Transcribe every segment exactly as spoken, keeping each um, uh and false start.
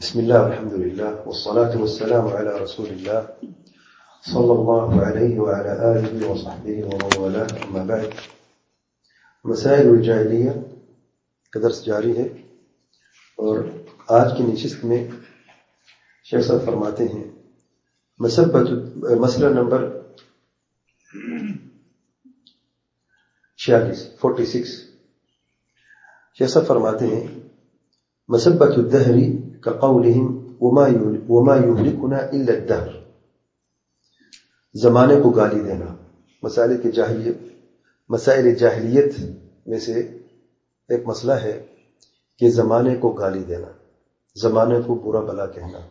بسم الله والحمد لله والصلاة والسلام على رسول الله صلى الله عليه وعلى آله وصحبه ومن والاه أما بعد مسائل الجاہلیہ کا درس جاری ہے اور آج کی نشست میں شیخ صاحب فرماتے ہیں مسبت مسئلہ نمبر چھیالیس فورٹی سکس شیخ صاحب فرماتے ہیں مسبت الدہری كقولهم وما وما يهلكنا الا الدهر، زمانے کو گالی دینا مسائل کی جاہلیت مسائل جاہلیت میں سے ایک مسئلہ ہے کہ زمانے کو گالی دینا، زمانے کو برا بھلا کہنا۔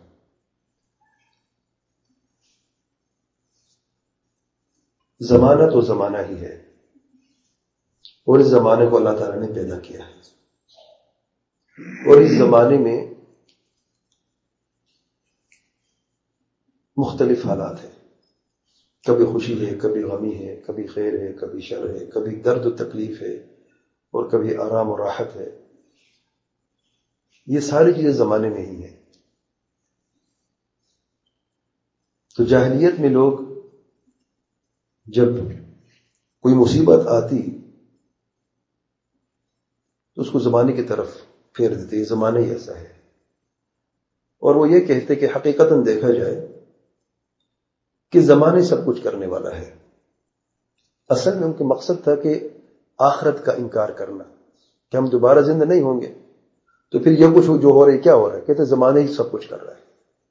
زمانہ تو زمانہ ہی ہے اور اس زمانے کو اللہ تعالیٰ نے پیدا کیا ہے، اور اس زمانے میں مختلف حالات ہیں، کبھی خوشی ہے، کبھی غمی ہے، کبھی خیر ہے، کبھی شر ہے، کبھی درد و تکلیف ہے، اور کبھی آرام و راحت ہے۔ یہ ساری چیزیں زمانے میں ہی ہیں۔ تو جاہلیت میں لوگ جب کوئی مصیبت آتی تو اس کو زمانے کی طرف پھیر دیتے، یہ زمانہ ہی ایسا ہے، اور وہ یہ کہتے کہ حقیقتاً دیکھا جائے کہ زمانے سب کچھ کرنے والا ہے۔ اصل میں ان کا مقصد تھا کہ آخرت کا انکار کرنا، کہ ہم دوبارہ زندہ نہیں ہوں گے، تو پھر یہ کچھ جو ہو رہا ہے کیا ہو رہا ہے؟ کہتے زمانے ہی سب کچھ کر رہا ہے۔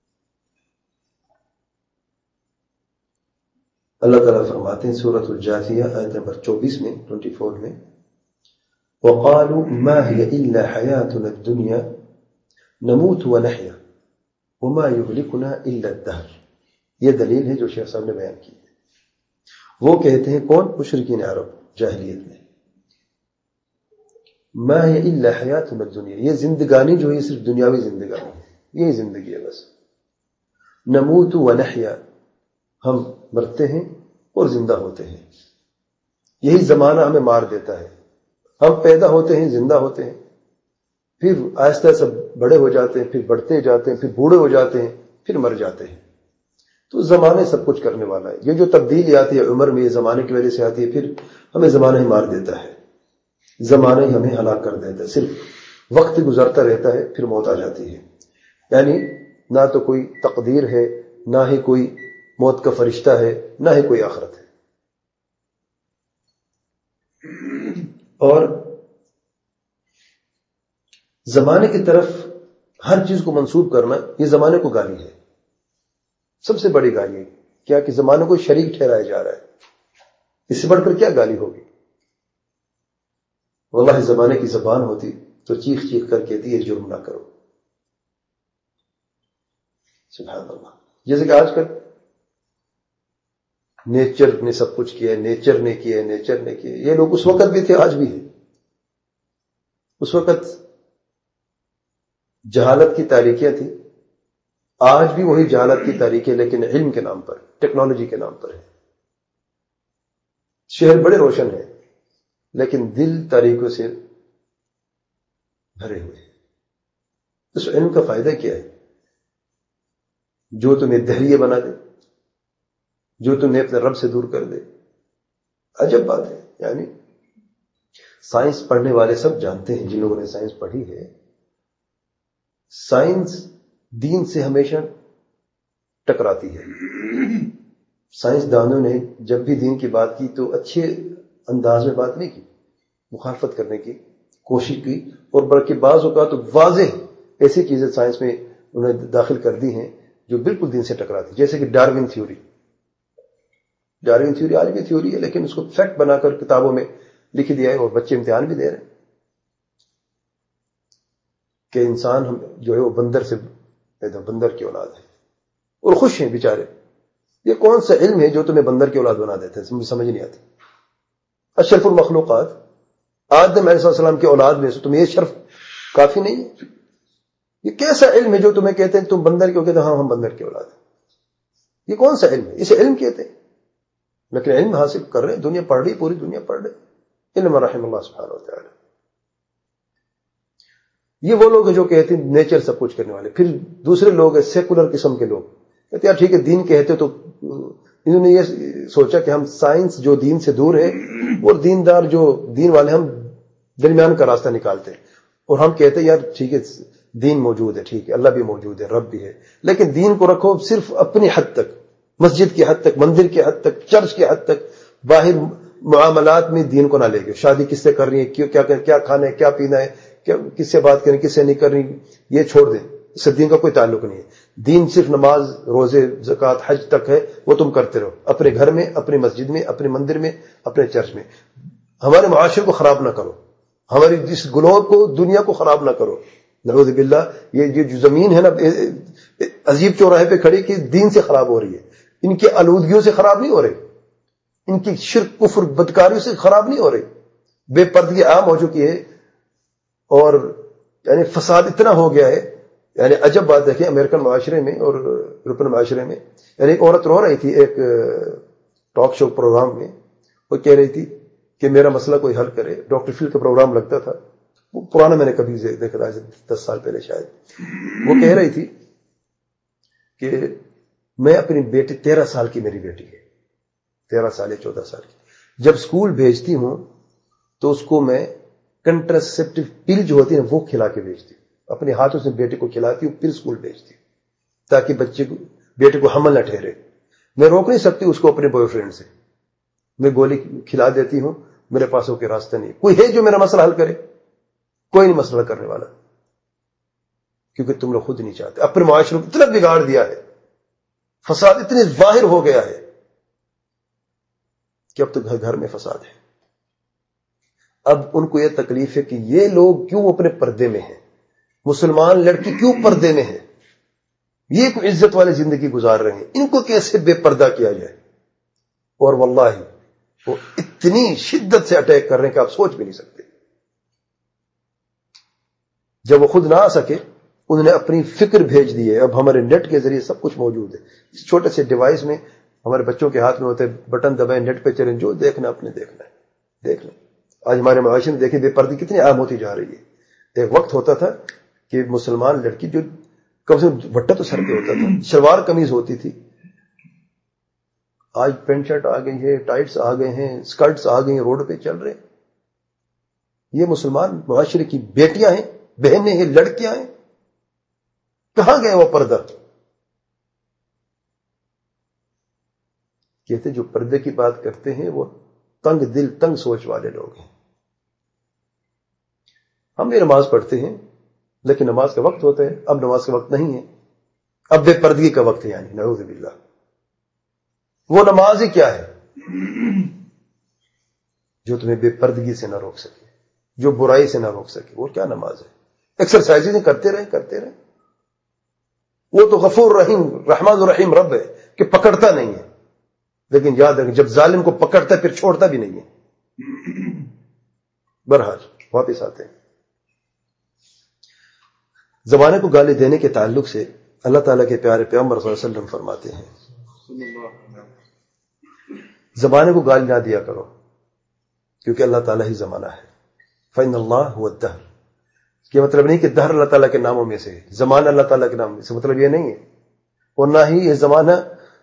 اللہ تعالیٰ فرماتے ہیں سورۃ الجاثیہ آیت نمبر چوبیس میں چوبیس میں وَقَالُوا مَا هِيَ إِلَّا حَيَاتُنَا الدُّنْيَا نَمُوتُ وَنَحْيَا وَمَا يُهْلِكُنَا إِلَّا الدَّهْرُ۔ یہ دلیل ہے جو شیخ صاحب نے بیان کی ہے۔ وہ کہتے ہیں کون؟ مشرکین عرب جاہلیت میں، ما هي الا حیاتنا الدنیا، یہ زندگانی جو ہے صرف دنیاوی زندگانی ہے، یہی زندگی ہے بس۔ نموت ونحیا، ہم مرتے ہیں اور زندہ ہوتے ہیں، یہی زمانہ ہمیں مار دیتا ہے۔ ہم پیدا ہوتے ہیں، زندہ ہوتے ہیں، پھر آہستہ سے بڑے ہو جاتے ہیں، پھر بڑھتے جاتے ہیں، پھر بوڑھے ہو جاتے ہیں، پھر مر جاتے ہیں۔ تو زمانے سب کچھ کرنے والا ہے۔ یہ جو تبدیلی آتی ہے عمر میں، یہ زمانے کی وجہ سے آتی ہے، پھر ہمیں زمانہ ہی مار دیتا ہے، زمانہ ہی ہمیں ہلاک کر دیتا ہے۔ صرف وقت گزرتا رہتا ہے، پھر موت آ جاتی ہے۔ یعنی نہ تو کوئی تقدیر ہے، نہ ہی کوئی موت کا فرشتہ ہے، نہ ہی کوئی آخرت ہے۔ اور زمانے کی طرف ہر چیز کو منسوب کرنا، یہ زمانے کو گالی ہے، سب سے بڑی گالی ہے۔ کیا کہ زمانے کو شریک ٹھہرایا جا رہا ہے، اس سے بڑھ کر کیا گالی ہوگی؟ واللہ زمانے کی زبان ہوتی تو چیخ چیخ کر کہتی ہے جرم نہ کرو۔ سبحان اللہ۔ جیسے کہ آج کل نیچر نے سب کچھ کیا ہے، نیچر نے کیا ہے، نیچر نے کیا ہے، یہ لوگ اس وقت بھی تھے، آج بھی ہے۔ اس وقت جہالت کی تاریکیاں تھیں، آج بھی وہی جہالت کی تاریخیں، لیکن علم کے نام پر، ٹیکنالوجی کے نام پر ہے۔ شہر بڑے روشن ہیں لیکن دل تاریکیوں سے بھرے ہوئے ہیں۔ اس علم کا فائدہ کیا ہے؟ جو تمہیں دہریے بنا دے، جو تمہیں اپنے رب سے دور کر دے۔ عجب بات ہے، یعنی سائنس پڑھنے والے سب جانتے ہیں، جن لوگوں نے سائنس پڑھی ہے، سائنس دین سے ہمیشہ ٹکراتی ہے۔ سائنسدانوں نے جب بھی دین کی بات کی تو اچھے انداز میں بات نہیں کی، مخالفت کرنے کی کوشش کی، اور بلکہ بعض اوقات واضح ایسی چیزیں سائنس میں انہیں داخل کر دی ہیں جو بالکل دین سے ٹکراتی، جیسے کہ ڈارون تھیوری۔ ڈارون تھیوری آج بھی تھیوری ہے، لیکن اس کو فیکٹ بنا کر کتابوں میں لکھ دیا ہے، اور بچے امتحان بھی دے رہے ہیں کہ انسان ہم جو ہے وہ بندر سے بندر کی اولاد ہے، اور خوش ہیں بیچارے۔ یہ کون سا علم ہے جو تمہیں بندر کی اولاد بنا دیتے ہیں؟ مجھے سمجھ نہیں آتی۔ اشرف المخلوقات آدم علیہ السلام کی اولاد میں سے تمہیں یہ شرف کافی نہیں ہے؟ یہ کیسا علم ہے جو تمہیں کہتے ہیں تم بندر کیوں؟ کہتے ہیں ہاں ہم بندر کی اولاد ہیں۔ یہ کون سا علم ہے؟ اسے علم کہتے ہیں، لیکن علم حاصل کر رہے ہیں، دنیا پڑھ رہی، پوری دنیا پڑھ رہی، علم رحم اللہ سبحانہ و تعالی۔ یہ وہ لوگ ہیں جو کہتے ہیں نیچر سب کچھ کرنے والے. پھر دوسرے لوگ ہیں سیکولر قسم کے لوگ کہتے ہیں یار ٹھیک ہے دین کہتے تو انہوں نے یہ سوچا کہ ہم سائنس جو دین سے دور ہے اور دیندار جو دین والے ہم درمیان کا راستہ نکالتے ہیں اور ہم کہتے ہیں یار ٹھیک ہے دین موجود ہے, ٹھیک ہے اللہ بھی موجود ہے, رب بھی ہے, لیکن دین کو رکھو صرف اپنی حد تک, مسجد کی حد تک, مندر کی حد تک, چرچ کی حد تک, باہر معاملات میں دین کو نہ لے گئے. شادی کس سے کر رہی ہے, کیوں کیا کیا کھانا ہے, کیا پینا ہے, کیا کس سے بات کریں, کس سے نہیں کر رہی, یہ چھوڑ دیں, اس سے دین کا کوئی تعلق نہیں ہے. دین صرف نماز, روزے, زکوٰۃ, حج تک ہے, وہ تم کرتے رہو اپنے گھر میں, اپنی مسجد میں, اپنے مندر میں, اپنے چرچ میں. ہمارے معاشرے کو خراب نہ کرو, ہماری جس گلوب کو, دنیا کو خراب نہ کرو. نعوذ باللہ یہ جو زمین ہے نا عجیب چوراہے پہ کھڑی کہ دین سے خراب ہو رہی ہے, ان کی آلودگیوں سے خراب نہیں ہو رہی, ان کی شرک کفر بدکاریوں سے خراب نہیں ہو رہی, بے پردگی عام ہو چکی ہے اور یعنی فساد اتنا ہو گیا ہے. یعنی عجب بات دیکھیں امریکن معاشرے میں اور یورپین معاشرے میں, یعنی ایک عورت رو رہی تھی ایک ٹاک شو پروگرام میں, وہ کہہ رہی تھی کہ میرا مسئلہ کوئی حل کرے. ڈاکٹر فیل کا پروگرام لگتا تھا, وہ پرانا میں نے کبھی دیکھا تھا, دس سال پہلے شاید. وہ کہہ رہی تھی کہ میں اپنی بیٹی, تیرہ سال کی میری بیٹی ہے, تیرہ سال یا چودہ سال کی, جب اسکول بھیجتی ہوں تو اس کو میں کنٹراسیپٹیو پل جو ہوتی ہے وہ کھلا کے بھیجتی ہوں, اپنے ہاتھوں سے بیٹے کو کھلاتی ہوں, پھر اسکول بھیجتی ہوں تاکہ بچے کو, بیٹے کو حمل نہ ٹھہرے. میں روک نہیں سکتی اس کو اپنے بوائے فرینڈ سے, میں گولی کھلا دیتی ہوں, میرے پاس وہ کے راستہ نہیں. کوئی ہے جو میرا مسئلہ حل کرے؟ کوئی نہیں مسئلہ کرنے والا, کیونکہ تم لوگ خود نہیں چاہتے. اپنے معاشرے کو اتنا بگاڑ دیا ہے, فساد اتنے ظاہر ہو گیا ہے کہ اب تو گھر گھر میں فساد ہے. اب ان کو یہ تکلیف ہے کہ یہ لوگ کیوں اپنے پردے میں ہیں, مسلمان لڑکی کیوں پردے میں ہے, یہ کوئی عزت والی زندگی گزار رہے ہیں, ان کو کیسے بے پردہ کیا جائے. اور واللہ وہ اتنی شدت سے اٹیک کر رہے ہیں کہ آپ سوچ بھی نہیں سکتے. جب وہ خود نہ آ سکے انہوں نے اپنی فکر بھیج دی ہے. اب ہمارے نیٹ کے ذریعے سب کچھ موجود ہے, اس چھوٹے سے ڈیوائس میں ہمارے بچوں کے ہاتھ میں ہوتے, بٹن دبائیں, نیٹ پہ چلیں, جو دیکھنا اپنے دیکھنا ہے دیکھ لیں. آج ہمارے معاشرے میں دیکھیں بے پردگی کتنی عام ہوتی جا رہی ہے. ایک وقت ہوتا تھا کہ مسلمان لڑکی جو کم سے کم بٹا تو سر پہ ہوتا تھا, شلوار قمیض ہوتی تھی. آج پینٹ شرٹ آ گئی ہے, ٹائٹس آ گئے ہیں, اسکرٹس آ گئی ہیں, روڈ پہ چل رہے. یہ مسلمان معاشرے کی بیٹیاں ہیں, بہنیں ہیں, لڑکیاں ہیں, کہاں گئے وہ پردہ؟ کہتے جو پردے کی بات کرتے ہیں وہ تنگ دل تنگ سوچ والے لوگ ہیں. ہم بھی نماز پڑھتے ہیں لیکن نماز کا وقت ہوتا ہے, اب نماز کا وقت نہیں ہے, اب بے پردگی کا وقت ہے. یعنی نعوذ باللہ, وہ نماز ہی کیا ہے جو تمہیں بے پردگی سے نہ روک سکے, جو برائی سے نہ روک سکے, وہ کیا نماز ہے؟ ایکسرسائزیں کرتے رہیں کرتے رہیں. وہ تو غفور رحیم رحمان الرحیم رب ہے کہ پکڑتا نہیں ہے, لیکن یاد رکھیں جب ظالم کو پکڑتا ہے پھر چھوڑتا بھی نہیں ہے. بہرحال واپس آتے ہیں. زمانے کو گالی دینے کے تعلق سے اللہ تعالیٰ کے پیارے پیغمبر صلی اللہ علیہ وسلم فرماتے ہیں زمانے کو گالی نہ دیا کرو کیونکہ اللہ تعالیٰ ہی زمانہ ہے. فإن اللہ هو الدہر, یہ مطلب نہیں کہ دہر اللہ تعالیٰ کے ناموں میں سے, زمانہ اللہ تعالیٰ کے نام میں سے, مطلب یہ نہیں ہے. اور نہ ہی یہ زمانہ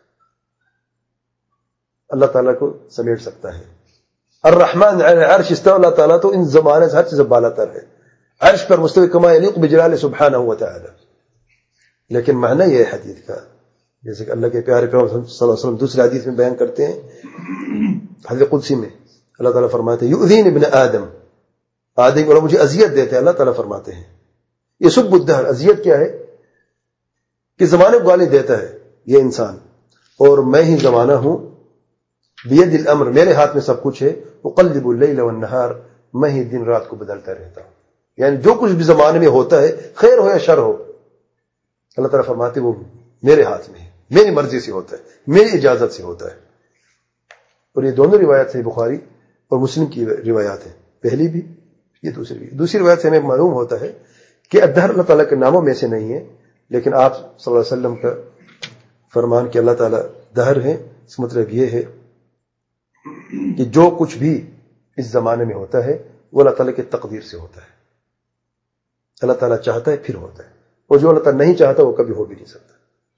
اللہ تعالیٰ کو سمیٹ سکتا ہے. الرحمن علی العرش استوى, اللہ تعالیٰ تو ان زمانے سے ہر چیز بالا تر ہے, عرش پر مستوی کما یلیق بجلال سبحانہ وتعالی. لیکن معنی یہ ہے حدیث کا, جیسے کہ اللہ کے پیارے پیغمبر صلی اللہ علیہ وسلم دوسرے حدیث میں بیان کرتے ہیں, حدیث قدسی میں اللہ تعالیٰ فرماتے ہیں یؤذین ابن آدم, آدم اور مجھے اذیت دیتے ہیں. اللہ تعالیٰ فرماتے ہیں یہ سب الدہر, اذیت کیا ہے کہ زمانے کو گالی دیتا ہے یہ انسان, اور میں ہی زمانہ ہوں, بید الامر, میرے ہاتھ میں سب کچھ ہے, اقلب اللیل والنہار, میں ہی دن رات کو بدلتا رہتا ہوں. یعنی جو کچھ بھی زمانے میں ہوتا ہے خیر ہو یا شر ہو, اللہ تعالیٰ فرماتے وہ میرے ہاتھ میں ہے, میری مرضی سے ہوتا ہے, میری اجازت سے ہوتا ہے. اور یہ دونوں روایت ہیں, بخاری اور مسلم کی روایات ہیں, پہلی بھی یہ دوسری بھی. دوسری روایت سے ہمیں معلوم ہوتا ہے کہ الدہر اللہ تعالیٰ کے ناموں میں سے نہیں ہے, لیکن آپ صلی اللہ علیہ وسلم کا فرمان کہ اللہ تعالیٰ دہر ہے, اس مطلب یہ ہے کہ جو کچھ بھی اس زمانے میں ہوتا ہے وہ اللہ تعالیٰ کی تقدیر سے ہوتا ہے. اللہ تعالیٰ چاہتا ہے پھر ہوتا ہے، اور جو اللہ تعالیٰ نہیں چاہتا وہ کبھی ہو بھی نہیں سکتا.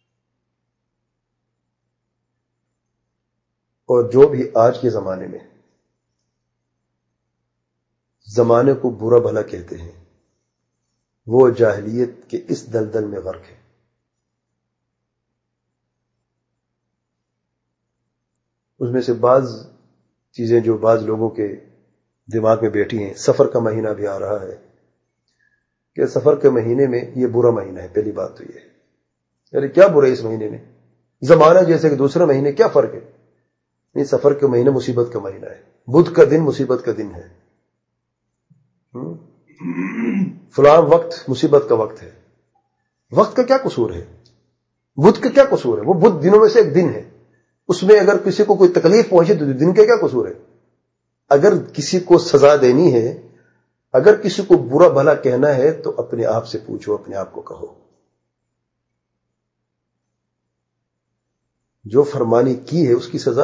اور جو بھی آج کے زمانے میں زمانے کو برا بھلا کہتے ہیں وہ جاہلیت کے اس دلدل میں غرق ہے. اس میں سے بعض چیزیں جو بعض لوگوں کے دماغ میں بیٹھی ہیں، سفر کا مہینہ بھی آ رہا ہے کہ سفر کے مہینے میں یہ برا مہینہ ہے. پہلی بات تو یہ ہے، یعنی کیا برا ہے اس مہینے میں؟ زمانہ جیسے کہ دوسرے مہینے، کیا فرق ہے؟ نہیں، سفر کے مہینے مصیبت کا مہینہ ہے، بدھ کا دن مصیبت کا دن ہے، فلاں وقت مصیبت کا وقت ہے. وقت کا کیا قصور ہے؟ بدھ کا کیا قصور ہے؟ وہ بدھ دنوں میں سے ایک دن ہے، اس میں اگر کسی کو کوئی تکلیف پہنچے تو دن کا کیا قصور ہے؟ اگر کسی کو سزا دینی ہے، اگر کسی کو برا بھلا کہنا ہے تو اپنے آپ سے پوچھو، اپنے آپ کو کہو. جو فرمانی کی ہے اس کی سزا.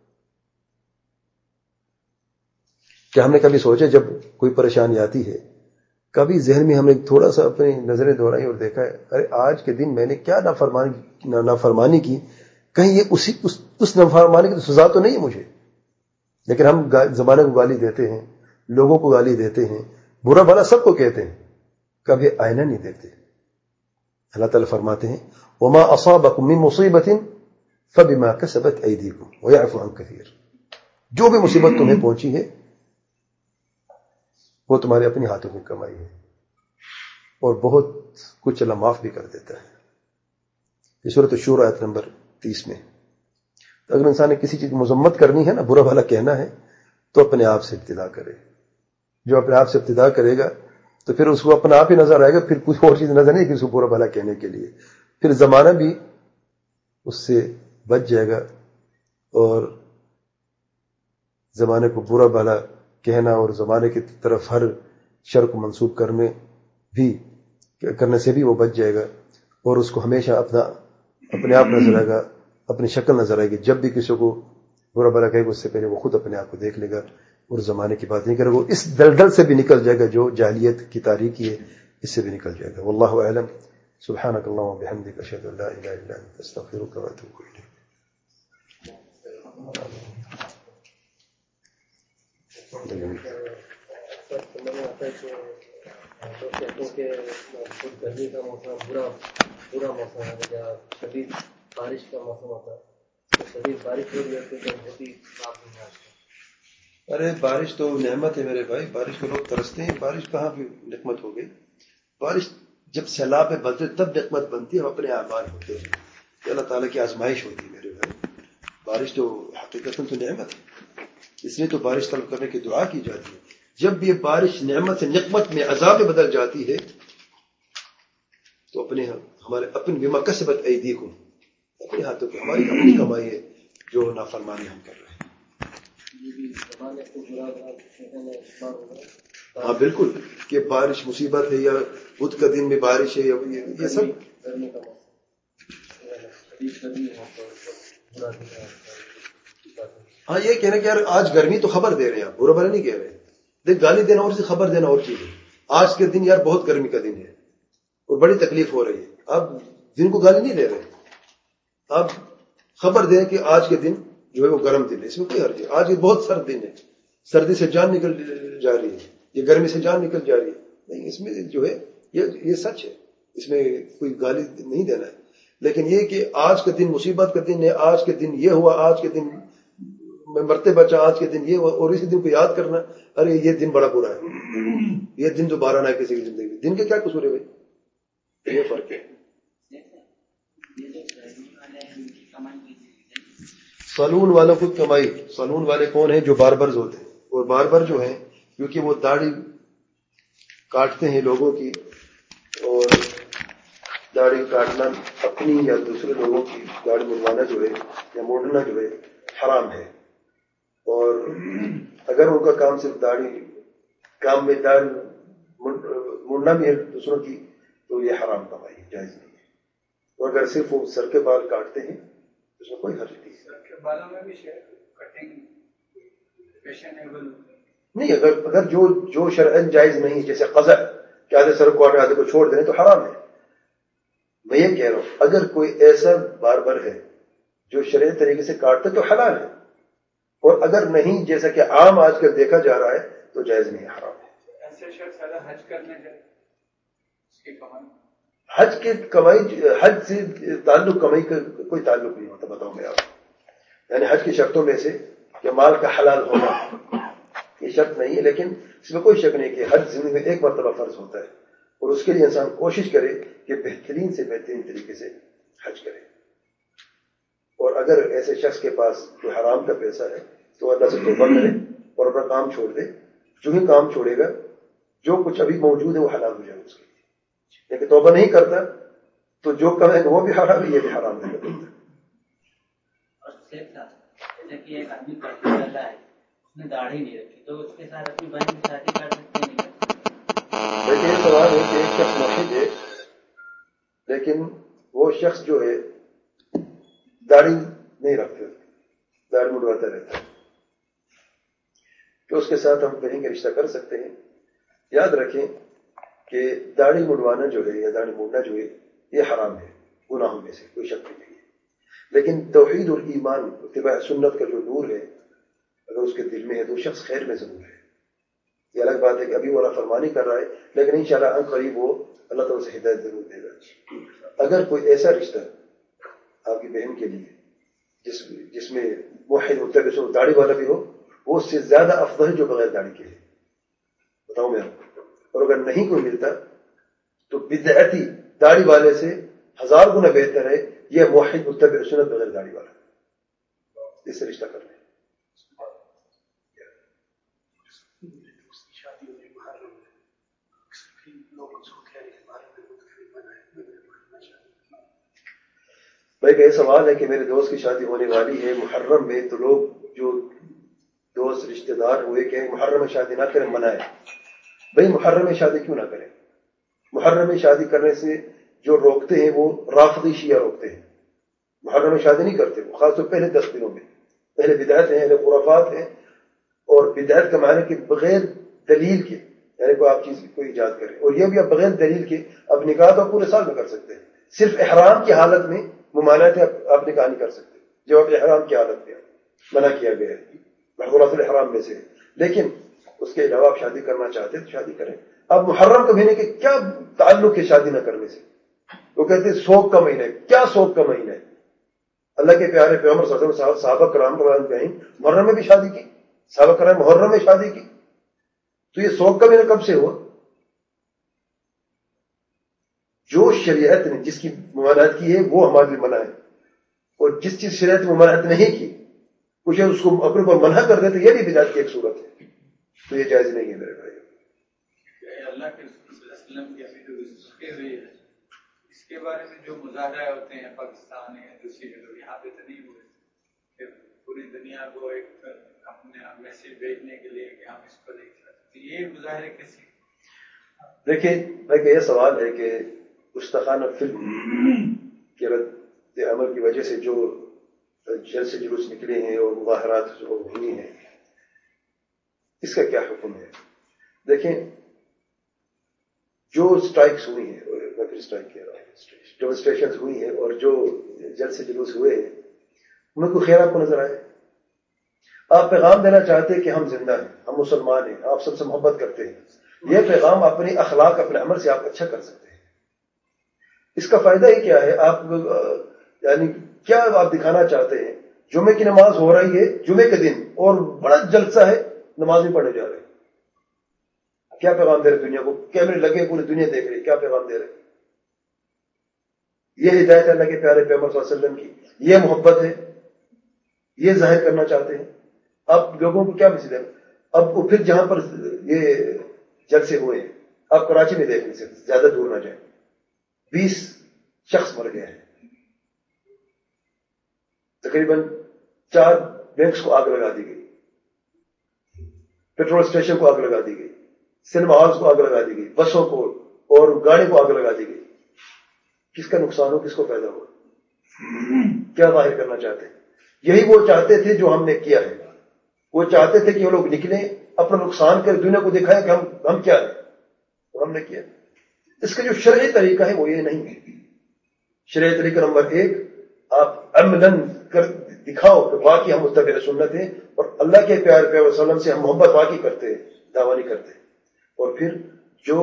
کیا ہم نے کبھی سوچا جب کوئی پریشانی آتی ہے، کبھی ذہن میں ہم نے تھوڑا سا اپنی نظریں دوڑائی اور دیکھا ہے ارے آج کے دن میں نے کیا نافرمانی نافرمانی کی، کہیں یہ اسی اس, اس نافرمانی کی تو سزا تو نہیں ہے مجھے؟ لیکن ہم زمانے کو گالی دیتے ہیں، لوگوں کو گالی دیتے ہیں، برا بھلا سب کو کہتے ہیں، کبھی آئینہ نہیں دیکھتے. اللہ تعالیٰ فرماتے ہیں وما اصابکم من مصیبت فبما کسبت ایدیکم ویعفو عن کثیر. جو بھی مصیبت تمہیں پہنچی ہے وہ تمہارے اپنے ہاتھوں کی کمائی ہے، اور بہت کچھ اللہ معاف بھی کر دیتا ہے. یہ سورۃ الشورى آیت نمبر تیس میں. تو اگر انسان نے کسی چیز کی مذمت کرنی ہے نا، برا بھلا کہنا ہے، تو اپنے آپ سے ابتدا کرے. جو اپنے آپ سے ابتدا کرے گا تو پھر اس کو اپنا آپ ہی نظر آئے گا، پھر کچھ اور چیز نظر نہیں کہ اس کو برا بھلا کہنے کے لیے. پھر زمانہ بھی اس سے بچ جائے گا، اور زمانے کو برا بھلا کہنا اور زمانے کی طرف ہر شر کو منسوب کرنے بھی کرنے سے بھی وہ بچ جائے گا، اور اس کو ہمیشہ اپنا اپنے آپ نظر آئے گا، اپنی شکل نظر آئے گی. جب بھی کسی کو برا بھلا کہے گا اس سے پہلے وہ خود اپنے آپ کو دیکھ لے گا اور زمانے کی بات نہیں کرے گا. وہ اس دلدل سے بھی نکل جائے گا جو جاہلیت کی تاریکی ہے، اس سے بھی نکل جائے گا. واللہ اعلم. سبحانک اللہم وبحمدک اشہد ان لا الہ الا انت استغفرک واتوب الیک. گرمی کا موسم برا برا موسم ہے، یا شدید بارش کا موسم ہوتا ہے، تو شدید بارش ہو رہی ہے تو بہت ہی خراب ہو جاتا ہے. ارے بارش تو نعمت ہے میرے بھائی، بارش کو لوگ ترستے ہیں. بارش کہاں بھی نعمت ہو گئی؟ بارش جب سیلاب میں بدلے تب نعمت بنتی ہے، ہم اپنے اعمال ہوتے ہیں. یہ اللہ تعالیٰ کی آزمائش ہوتی ہے میرے بھائی. بارش تو حقیقت تو نعمت ہے، اس لیے تو بارش طلب کرنے کی دعا کی جاتی ہے. جب یہ بارش نعمت سے نقمت میں عذاب میں بدل جاتی ہے تو اپنے ہمارے اپن بما کسبت ایدیکم، اپنے ہاتھوں کی ہماری اپنی کمائی ہے جو نافرمانی ہم کر رہے ہیں. ہاں بالکل، کہ بارش مصیبت ہے، یا بدھ کا دن میں بارش ہے، یا یہ سب. ہاں یہ کہنا کہ یار آج گرمی تو خبر دے رہے ہیں، آپ برا بھلا نہیں کہہ رہے ہیں. دیکھ گالی دینا اور سے خبر دینا اور چیز ہے. آج کے دن یار بہت گرمی کا دن ہے اور بڑی تکلیف ہو رہی ہے، آپ دن کو گالی نہیں دے رہے، آپ خبر دیں کہ آج کے دن جو ہے وہ گرم دن ہے. اس میں کوئی حرج ہے. آج یہ بہت سرد دن ہے، سردی سے جان نکل جا رہی ہے، یہ گرمی سے جان نکل جا رہی ہے. نہیں، اس میں جو ہے یہ یہ سچ ہے، اس میں کوئی گالی نہیں دینا ہے. لیکن یہ کہ آج کے دن مصیبت کا دن ہے، آج کے دن یہ ہوا، آج کے دن میں مرتے بچا، آج کے دن یہ ہوا، اور اسی دن کو یاد کرنا ارے یہ دن بڑا برا ہے، یہ دن دوبارہ نہ کسی کی زندگی میں. دن کے کیا قصور ہے بھائی؟ یہ فرق ہے. سلون والوں کو کمائی. سلون والے کون ہیں؟ جو باربرز ہوتے ہیں. اور باربر جو ہیں کیونکہ وہ داڑھی کاٹتے ہیں لوگوں کی، اور داڑھی کاٹنا اپنی یا دوسرے لوگوں کی داڑھی منڈوانا جو ہے یا موڑنا جو ہے حرام ہے. اور اگر ان کا کام صرف داڑھی کام میں داڑھی مڑنا بھی ہے دوسروں کی تو یہ حرام کمائی ہے، جائز نہیں ہے. اور اگر صرف وہ سر کے بال کاٹتے ہیں تو اس میں کوئی حرج نہیں ہے. سر کے بالوں میں بھی کٹنگ فیشنیبل نہیں. اگر اگر جو جو شرعاً جائز نہیں، جیسے قزع کہ آدھے سڑک کو آدھے کو چھوڑ دیں تو حرام ہے. میں یہ کہہ رہا ہوں اگر کوئی ایسا باربر ہے جو شرعی طریقے سے کاٹتا تو حلال ہے, اور اگر نہیں جیسا کہ عام آج کل دیکھا جا رہا ہے تو جائز نہیں, حرام ہے. ایسے شخص اگر حج کرنے جائے اس کی کمائی حج کی کمائی, حج سے تعلق کمائی کا کوئی تعلق نہیں ہوتا, بتاؤں میں آپ. یعنی حج کی شرطوں میں سے کہ مال کا حلال ہونا یہ شرط نہیں ہے, لیکن اس میں کوئی شک نہیں کہ حج زندگی میں ایک مرتبہ فرض ہوتا ہے, اور اس کے لیے انسان کوشش کرے کہ بہترین سے بہترین طریقے سے حج کرے. اور اگر ایسے شخص کے پاس کوئی حرام کا پیسہ ہے تو اللہ سے توبہ کرے اور اپنا کام چھوڑ دے. جو ہی کام چھوڑے گا جو کچھ ابھی موجود ہے وہ حلال ہو جائے اس کے لیے. لیکن توبہ نہیں کرتا تو جو کمائے گا وہ بھی حرام ہے, یہ بھی حرام نہیں کرتا. اور جیسے کہ ایک آدمی پڑھنے والا ہے, اس نے داڑھی نہیں رکھی تو اس کے ساتھ اپنی بہن کی شادی کر سکتے ہیں؟ لیکن یہ سوال ہے کہ ایک شخص موحد ہے لیکن وہ شخص جو ہے داڑھی نہیں رکھتے, داڑھی مڑواتا رہتا ہے, تو اس کے ساتھ ہم بہن کا رشتہ کر سکتے ہیں. یاد رکھیں کہ داڑھی مڑوانا جو ہے یا داڑھی موڑنا جو ہے یہ حرام ہے, گناہوں میں سے کوئی شک نہیں ہے. لیکن توحید اور ایمان اتباع سنت کا جو نور ہے اگر اس کے دل میں ہے تو شخص خیر میں ضرور ہے. یہ الگ بات ہے کہ ابھی وہ نافرمانی کر رہا ہے, لیکن انشاءاللہ ان قریب وہ اللہ تعالیٰ سے ہدایت ضرور دے گا. اگر کوئی ایسا رشتہ آپ کی بہن کے لیے جس جس میں موحد متبع سنت داڑھی والا بھی ہو, وہ اس سے زیادہ افضل ہے جو بغیر داڑھی کے ہے, بتاؤں میں آپ کو. اور اگر نہیں کوئی ملتا تو بدعتی داڑھی والے سے ہزار گنا بہتر ہے یہ موحد متبع سنت بغیر داڑھی والا, اس سے رشتہ کر لیں. بھائی کا یہ سوال ہے کہ میرے دوست کی شادی ہونے والی ہے محرم میں, تو لوگ جو دوست رشتہ دار ہوئے کہ محرم میں شادی نہ کریں, منع ہے. بھائی محرم میں شادی کیوں نہ کریں؟ محرم میں شادی کرنے سے جو روکتے ہیں وہ رافضی شیعہ روکتے ہیں. محرم میں شادی نہیں کرتے وہ, خاص طور پہلے دس دنوں میں. پہلے بدعت ہیں, پہلے خرافات ہیں, اور بدعت کا معنی کہ بغیر دلیل کے, یعنی کوئی آپ چیز کوئی ایجاد کرے, اور یہ بھی آپ بغیر دلیل کے اب نکاح تو پورے سال میں کر سکتے ہیں. صرف احرام کی حالت میں ممانعت ہے, آپ نکاح نہیں کر سکتے جب آپ احرام کی حالت میں منع کیا گیا ہے, محظورات الاحرام میں سے. لیکن اس کے علاوہ آپ شادی کرنا چاہتے ہیں تو شادی کریں. اب محرم کا مہینے کے کیا تعلق ہے شادی نہ کرنے سے؟ وہ کہتے ہیں سوگ کا مہینہ ہے. کیا سوگ کا مہینہ ہے؟ اللہ کے پیارے پیغمبر صلی اللہ علیہ وسلم صحابہ کرام اجمعین محرم میں بھی شادی کی, صحابہ کرام محرم میں شادی کی, تو یہ سوگ کا مہینہ کب سے ہوا؟ جو شریعت نے جس کی ممانعت کی ہے وہ ہمارے لیے منع ہے, اور جس چیز شریعت نے ممانعت نہیں کی کچھ اس کو اپنے پر منع کر دیتے, یہ بھی بدعت کی ایک صورت ہے, تو یہ جائز نہیں ہے میرے بھائی. اللہ کے رسول صلی اللہ علیہ وسلم کی ابھی جو رسخے ہوئی ہے اس کے بارے میں جو مظاہرہ ہوتے ہیں پاکستان یا دوسری جگہ, یہاں پہ تو نہیں ہوئے کہ پوری دنیا کو ایک اپنے میسج بھیجنے کے لیے کہ ہم اس کو دیکھ سکتے, یہ مظاہرے کیسے؟ دیکھیں بھائی کہ یہ سوال ہے کہ گستاخانہ فلم کے رد عمل کی وجہ سے جو جلد سے جلوس نکلے ہیں اور مظاہرات جو ہوئی ہیں اس کا کیا حکم ہے؟ دیکھیں جو اسٹرائکس ہوئی ہیں, میں پھر اسٹرائک کہہ رہا ہوں, ڈیمونسٹریشنز ہوئی ہیں اور جو جلد سے جلوس ہوئے ہیں ان میں کوئی خیر آپ کو نظر آئے؟ آپ پیغام دینا چاہتے ہیں کہ ہم زندہ ہیں, ہم مسلمان ہیں, آپ سب سے محبت کرتے ہیں, یہ پیغام اپنی اخلاق اپنے عمل سے آپ اچھا کر سکتے ہیں. اس کا فائدہ ہی کیا ہے؟ آپ یعنی کیا آپ دکھانا چاہتے ہیں؟ جمعے کی نماز ہو رہی ہے جمعے کے دن اور بڑا جلسہ ہے, نماز نہیں پڑھنے جا رہے, کیا پیغام دے رہے دنیا کو؟ کیمرے لگے پوری دنیا دیکھ رہی, کیا پیغام دے رہے؟ یہ ہدایت ہے اللہ کے پیارے پیغمبر صلی اللہ علیہ وسلم کی, یہ محبت ہے, یہ ظاہر کرنا چاہتے ہیں. اب لوگوں کو کیا مسئلہ ہے؟ اب وہ پھر جہاں پر یہ جلسے ہوئے ہیں آپ کراچی میں دیکھنے سے زیادہ دور نہ جائیں, بیس شخص مر گئے ہیں, تقریباً چار بینکس کو آگ لگا دی گئی, پیٹرول اسٹیشن کو آگ لگا دی گئی, سنیما ہالز کو آگ لگا دی گئی, بسوں کو اور گاڑی کو آگ لگا دی گئی. کس کا نقصان ہو, کس کو فائدہ ہو؟ کیا ظاہر کرنا چاہتے ہیں؟ یہی وہ چاہتے تھے جو ہم نے کیا ہے. وہ چاہتے تھے کہ وہ لوگ نکلیں اپنا نقصان کر دنیا کو دکھائیں کہ ہم ہم کیا ہیں, اور ہم نے کیا. اس کا جو شرعی طریقہ ہے وہ یہ نہیں ہے. شرعی طریقہ نمبر ایک، آپ عملاً کر دکھاؤ کہ واقعی ہم متبع سنت ہیں اور اللہ کے پیارے پیارے وسلم سے ہم محبت واقعی کرتے ہیں، دعویٰ نہیں کرتے. اور پھر جو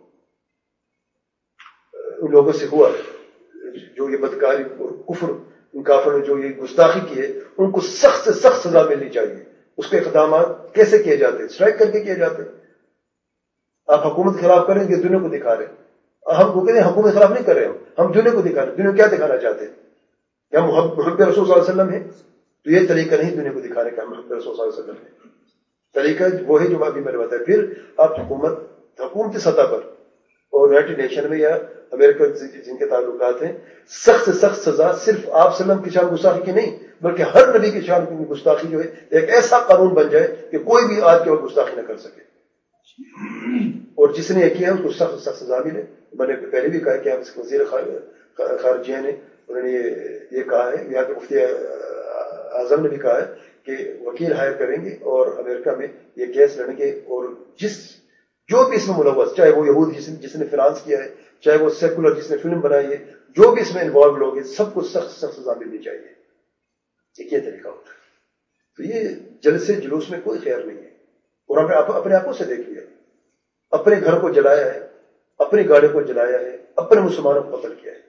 ان لوگوں سے ہوا جو یہ بدکاری اور کفر، ان کافروں نے جو یہ گستاخی کی ہے، ان کو سخت سے سخت سزا ملنی چاہیے. اس کے اقدامات کیسے کیے جاتے ہیں؟ اسٹرائک کر کے کیے جاتے ہیں. آپ حکومت کے خلاف کریں گے، دنیا کو دکھا رہے ہیں. ہم کو کہتے ہیں حکومت کے خلاف نہیں کر رہے ہو، ہم دنیا کو دکھا رہے ہیں. دنیا کیا دکھانا چاہتے ہیں؟ کہ ہم محمد رسول صلی اللہ علیہ وسلم ہیں. تو یہ طریقہ نہیں دنیا کو دکھانے کا محمد رسول صلی اللہ علیہ وسلم ہے. طریقہ وہ ہے جو ابھی میں نے بتایا. پھر آپ حکومت حکومتی سطح پر اور یونائٹڈ نیشن میں یا امریکہ جن کے تعلقات ہیں، سخت سے سخت سزا صرف آپ سلم کی شان گستاخی کی نہیں بلکہ ہر نبی کی شان کی گستاخی جو ہے ایک ایسا قانون بن جائے کہ کوئی بھی آج کے وقت گستاخی نہ کر سکے. اور جس نے یہ کیا ہے اس کو سخت سخت سزا ملے. میں نے پہلے بھی کہا کہ آپ اس وزیر خارجیہ نے انہوں نے یہ کہا ہے، یہاں کے مفتی اعظم نے بھی کہا ہے کہ وکیل ہائر کریں گے اور امریکہ میں یہ کیس لڑیں گے، اور جس جو بھی اس میں ملوث، چاہے وہ یہود جس, جس نے فنانس کیا ہے، چاہے وہ سیکولر جس نے فلم بنائی ہے، جو بھی اس میں انوالو لوگ ہیں، سب کو سخت سخت سزا ملنی چاہیے. ایک یہ طریقہ ہوتا ہے. تو یہ جلسے جلوس میں کوئی خیر نہیں ہے. اور ہم نے اپنے آنکھوں سے دیکھ لیا، اپنے گھر کو جلایا ہے، اپنی گاڑی کو جلایا ہے، اپنے مسلمانوں کو قتل کیا ہے.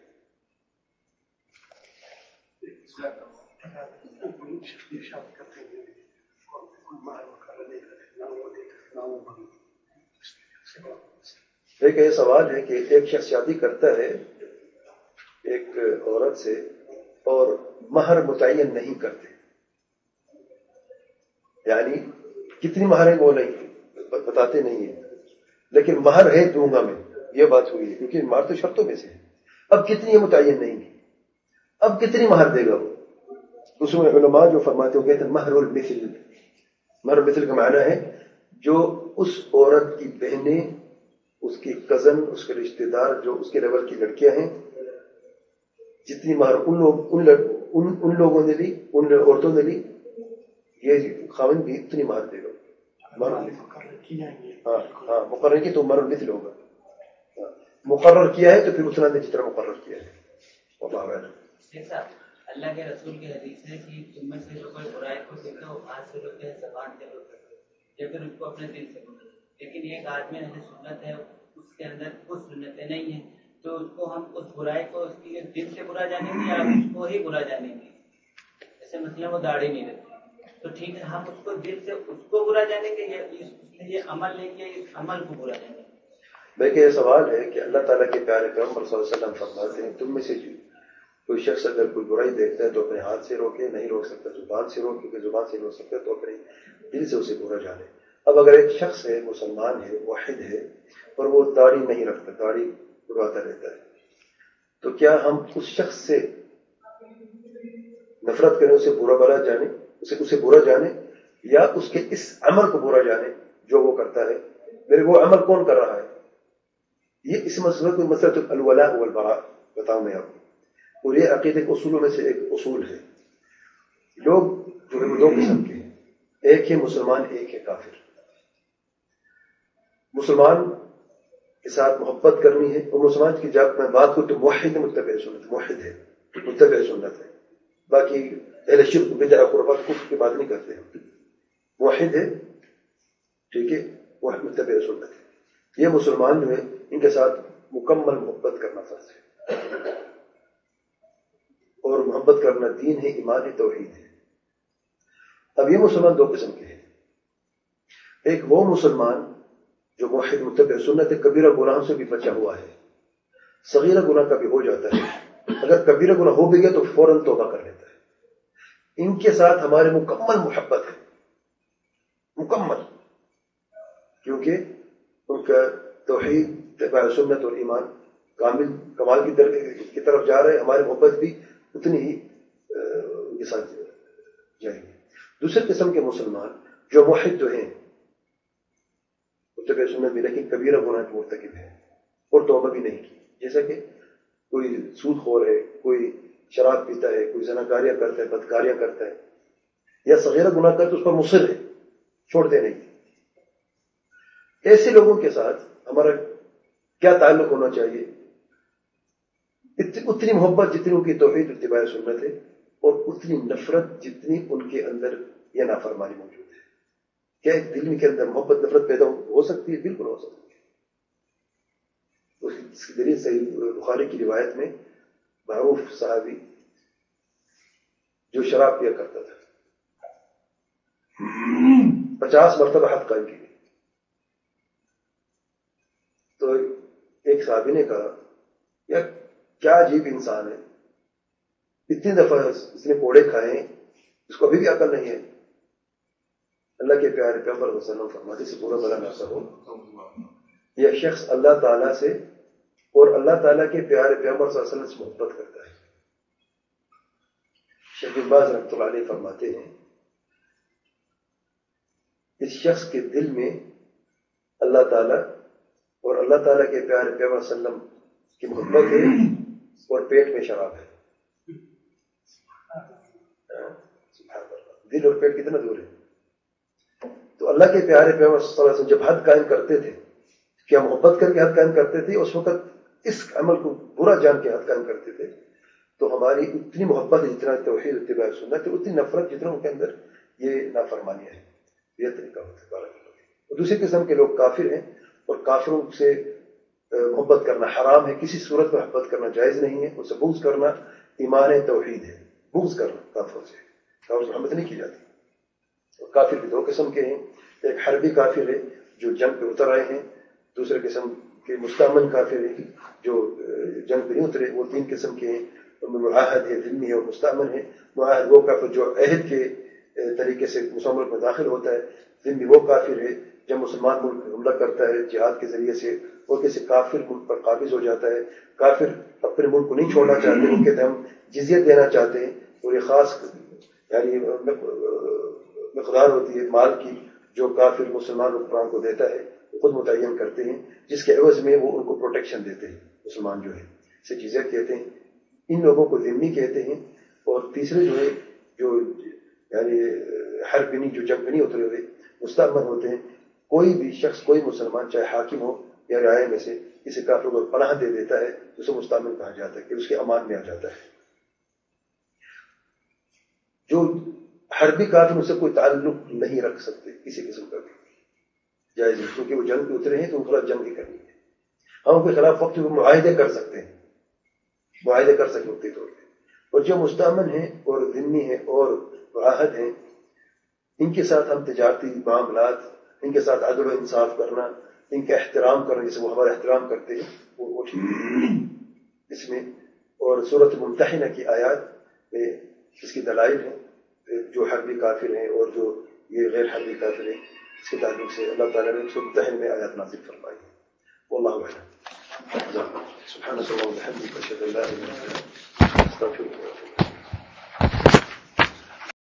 ایک یہ سوال ہے کہ ایک شخص شادی کرتا ہے ایک عورت سے اور مہر متعین نہیں کرتے، یعنی کتنی مہر ہے وہ نہیں بتاتے نہیں ہیں، لیکن مہر ہے دوں گا میں، یہ بات ہوئی ہے کیونکہ مہر تو شرطوں میں سے ہے. اب کتنی متعین نہیں ہے، اب کتنی مہر دے گا وہ؟ اس میں علماء جو فرماتے ہو کہتے ہیں مہر المثل. مہر المثل کا معنی ہے جو اس عورت کی بہنیں، اس کی کزن، اس کے رشتہ دار جو اس کے لیول کی لڑکیاں ہیں، جتنی مہر ان لوگ ان, ان, ان لوگوں نے لی، ان عورتوں نے لی، یہ خاوند بھی اتنی مہر دے گا. ہاں ہاں مقرر کی تو مہر المثل ہوگا. ہاں مقرر کیا ہے تو پھر اتنا نے جتنا مقرر کیا ہے. اللہ کے رسول کی حدیث ہے کہ تم میں سے جو کوئی برائی کو سیکھے وہ ہاتھ سے روکے، زبان سے روکے یا پھر اس کو اپنے دل سے روکے. لیکن ایک آدمی اہل سنت ہے، اس کے اندر کچھ سنتیں نہیں ہیں، تو اس کو ہم اس برائی کو اس کی دل سے برا جانیں گے یا اس کو ہی برا جانیں گے؟ جیسے مثلا وہ داڑھی نہیں رکھتی، تو ٹھیک ہے ہم اس کو دل سے اس کو برا جانیں گے یا اس نے یہ عمل نہیں کیا اس عمل کو برا جانیں گے؟ بلکہ یہ سوال ہے کہ اللہ تعالیٰ کے پیارے پیغمبر صلی اللہ علیہ وسلم فرماتے ہیں تم میں سے کوئی شخص اگر کوئی برائی دیکھتا ہے تو اپنے ہاتھ سے روکے، نہیں روک سکتا زبان سے روک، کیونکہ زبان سے روک سکتا ہے تو اپنے دل سے اسے برا جانے. اب اگر ایک شخص ہے، مسلمان ہے، واحد ہے، اور وہ داڑھی نہیں رکھتا، داڑھی اڑاتا رہتا ہے، تو کیا ہم اس شخص سے نفرت کریں، اسے برا بلا جانے، اسے اسے برا جانے، یا اس کے اس عمل کو برا جانے جو وہ کرتا ہے؟ میرے وہ عمل کون کر رہا ہے؟ یہ اس مسئلے کو مسئلہ الولاء والبراء بتاؤں میں آپ کو. اور یہ عقیدے کے اصولوں میں سے ایک اصول ہے. لوگ جو ہے وہ دو قسم کے ہیں، ایک ہے مسلمان، ایک ہے کافر. مسلمان کے ساتھ محبت کرنی ہے، اور مسلمان کی جب میں بات کروں تو موحد متبع سنت، موحد ہے، متبع سنت ہے. باقی اہل شرک بدعہ قربات کفر کی بات نہیں کرتے ہیں. موحد ہے، ٹھیک ہے، موحد متبع سنت ہے. یہ مسلمان جو ہے ان کے ساتھ مکمل محبت کرنا فرض ہے، اور محبت کرنا دین ہے، ایمان ہے، توحید ہے. اب یہ مسلمان دو قسم کے ہیں. ایک وہ مسلمان جو موحد متبع سنت ہے، کبیرہ گناہوں سے بھی بچا ہوا ہے، صغیرہ گناہ کا بھی ہو جاتا ہے، اگر کبیرہ گناہ ہو بھی گیا تو فوراً توبہ کر لیتا ہے. ان کے ساتھ ہمارے مکمل محبت ہے، مکمل، کیونکہ ان کا توحید، اتباع سنت اور ایمان کامل کمال کی طرف کی طرف جا رہے ہیں. ہماری محبت بھی اتنی ہی ان کے ساتھ جائیں گے. دوسرے قسم کے مسلمان جو موحد جو ہیں، اتباع سنت بھی، لیکن کبیرہ گناہ کے مرتکب ہیں اور توبہ بھی نہیں کی، جیسا کہ کوئی سود خور ہے، کوئی شراب پیتا ہے، کوئی زناکاریاں کرتا ہے، بدکاریاں کرتا ہے، یا صغیرہ گناہ کرتا ہے اس پر مصر ہے، چھوڑتے نہیں. ایسے لوگوں کے ساتھ ہمارا کیا تعلق ہونا چاہیے؟ اتنی محبت جتنی ان کی توحید اتباع سنت ہے، اور اتنی نفرت جتنی ان کے اندر یہ نافرمانی موجود ہے. کیا ایک دل کے اندر محبت نفرت پیدا ہو سکتی ہے؟ بالکل ہو سکتی ہے. اس کی دلیل صحیح بخاری کی روایت میں معروف صحابی جو شراب پیا کرتا تھا، پچاس مرتبہ حد قائم کی گئی. تو ایک صحابی نے کہا یا کیا عجیب انسان ہے، اتنی دفعہ اس نے کوڑے کھائے ہیں، اس کو ابھی بھی عقل نہیں ہے. اللہ کے پیارے پیغمبر صلی اللہ علیہ وسلم فرماتے سے پورا بلا نہ سکو، یہ شخص اللہ تعالیٰ سے اور اللہ تعالیٰ کے پیارے پیغمبر صلی اللہ علیہ وسلم سے محبت کرتا ہے. شیخ بن باز رحمۃ اللہ علیہ فرماتے ہیں اس شخص کے دل میں اللہ تعالیٰ اور اللہ تعالیٰ کے پیارے پیغمبر صلی اللہ علیہ وسلم کی محبت ہے اور پیٹ میں شراب ہے. دل اور پیٹ کتنا دور ہے. تو اللہ کے پیارے پیغمبر صلی اللہ علیہ وسلم جب حد قائم کرتے تھے، کیا محبت کر کے حد قائم کرتے تھے؟ اس وقت اس عمل کو برا جان کے حد قائم کرتے تھے. تو ہماری اتنی محبت ہے جتنا توحید اتباع سنت ہے، اتنی نفرت جتنا ان کے اندر یہ نافرمانی ہے. یہ طریقہ ہوتا ہے. اور دوسری قسم کے لوگ کافر ہیں، اور کافروں سے محبت کرنا حرام ہے، کسی صورت میں محبت کرنا جائز نہیں ہے. ان سے بغض کرنا ایمان توحید ہے. بغض کرنا کافروں سے، کافروں سے محبت نہیں کی جاتی. اور کافر بھی دو قسم کے ہیں، ایک حربی کافر ہے جو جنگ پہ اتر آئے ہیں، دوسرے قسم کے مستعمن کافر ہیں جو جنگ پہ نہیں اترے. وہ تین قسم کے ہیں. ان میں معاہد ہے، ذمی ہے اور مستعمن ہے. معاہد وہ کافر جو عہد کے طریقے سے مسلمان ملک میں داخل ہوتا ہے. ذمی وہ کافر ہے جب مسلمان ملک حملہ کرتا ہے جہاد کے ذریعے سے اور کسی کافر ملک پر قابض ہو جاتا ہے. کافر اپنے ملک کو نہیں چھوڑنا چاہتے، ان کے ہم جزیت دینا چاہتے ہیں، اور یہ خاص یعنی مقدار ہوتی ہے مال کی جو کافر مسلمان حکمران کو دیتا ہے، وہ خود متعین کرتے ہیں، جس کے عوض میں وہ ان کو پروٹیکشن دیتے ہیں. مسلمان جو ہے اسے جزیت کہتے ہیں. ان لوگوں کو ذمی کہتے ہیں. اور تیسرے جو ہے جو یعنی حرب بھی نہیں، جو جنگ بھی نہیں اترے ہوئے مستعمر ہوتے ہیں. کوئی بھی شخص، کوئی مسلمان چاہے حاکم ہو یا رعایا میں سے کسی کافر کو پناہ دے دیتا ہے تو اسے مستعمر کہا جاتا ہے کہ اس کے امان میں آ جاتا ہے. جو حربی کافر ان سے کوئی تعلق نہیں رکھ سکتے کسی قسم کا بھی جائز ہے، کیونکہ وہ جنگ پہ اترے ہیں تو ان کے خلاف جنگ ہی کرنی ہے. ہم ان کے خلاف وقت وہ معاہدے کر سکتے ہیں، معاہدے کر سکتے وقتی طور پہ. اور جو مستعمن ہیں اور ذمی ہیں اور معاہد ہیں، ان کے ساتھ ہم تجارتی معاملات، ان کے ساتھ عدل و انصاف کرنا، ان کا احترام کرنا جیسے وہ ہمارا احترام کرتے ہیں، وہ ٹھیک ہے اس میں. اور سورۃ ممتحنہ کی آیات میں اس کی دلائل ہیں. جو حربی کافر ہیں اور جو یہ غیر حربی کافر ہیں، اس کے تعلق سے اللہ تعالیٰ نے سورۃ ممتحنہ میں آیات نازل فرمائی ہیں. واللہ اعلم. سبحانك اللهم وبحمدك اشهد ان لا اله الا انت استغفرك واتوب اليك.